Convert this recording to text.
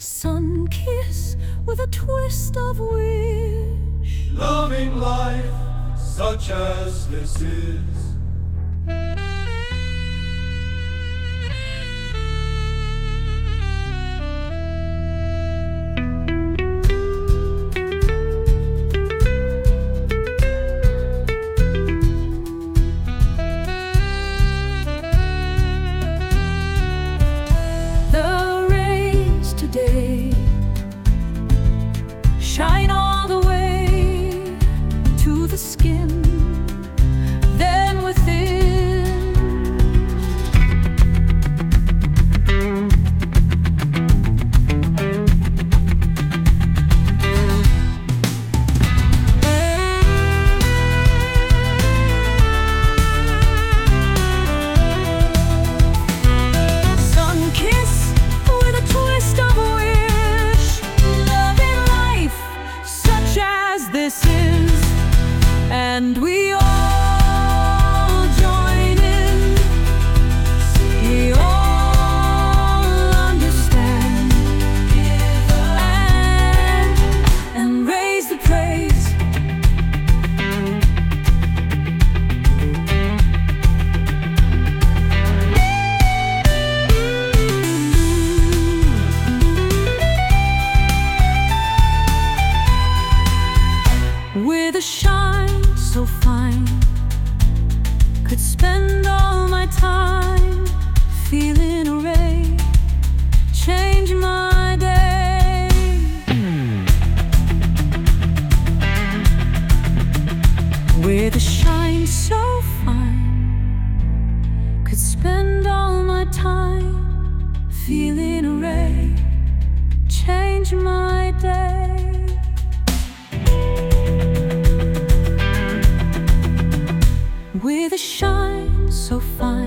Sun kiss with a twist of wish, loving life such as this is. The rays today shine all the way to the skin, then within. Sun kiss with a twist of a wish, loving life such as this is, and we all join in. We all understand and raise the praise. With a shine so fine, could spend all my time feeling a ray, change my day. With a shine so fine, could spend all my time feeling a ray, change my day. With a shine so fine,